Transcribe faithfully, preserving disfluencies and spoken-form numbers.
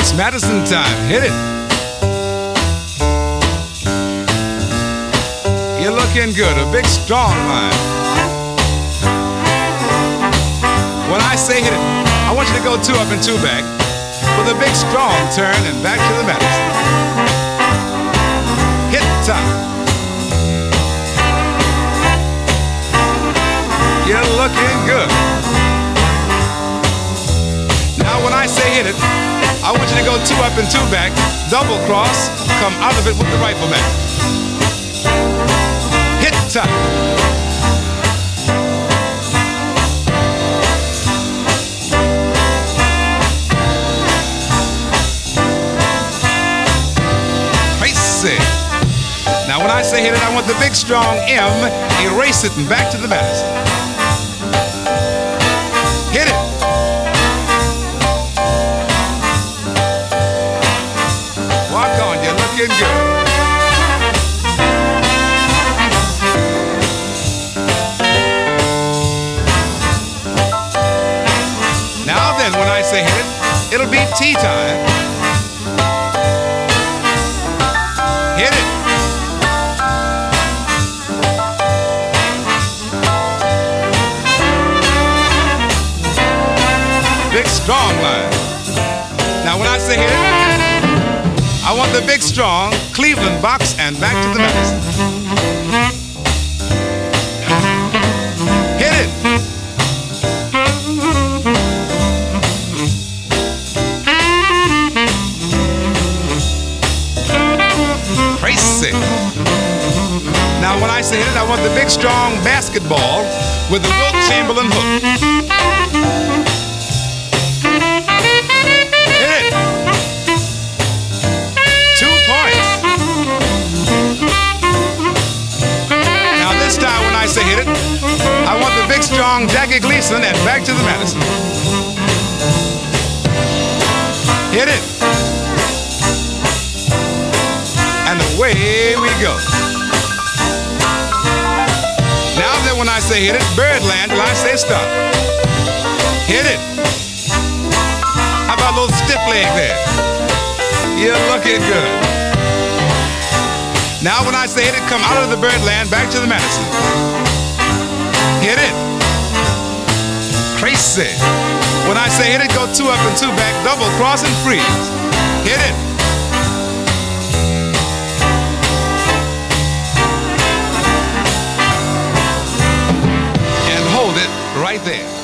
It's Madison time. Hit it. You're looking good. A big, strong line. When I say hit it, I want you to go two up and two back with a big, strong turn and back to the Madison. Hit time. You're looking good. Now when I say hit it, I want you to go two up and two back, double cross, come out of it with the rifleman. Hit time. Crazy. Now when I say hit it, I want the big strong M, erase it and back to the Madison. Hit it. Walk on, you're looking good. Now then, when I say hit it, it'll be tea time. Hit it. Big strong line. Now when I say hit it, I want the big strong Cleveland box and back to the Madison. Hit it. Crazy. Now when I say hit it, I want the big strong basketball with the Wilt Chamberlain hook. I say hit it, I want the big strong Jackie Gleason and back to the Madison. Hit it. And away we go. Now then when I say hit it, Birdland till I say stop. Hit it. How about a little stiff leg there? You're looking good. Now when I say hit it, come out of the Birdland, back to the Madison. Hit it. Crazy. When I say hit it, go two up and two back, double cross and freeze. Hit it. And hold it right there.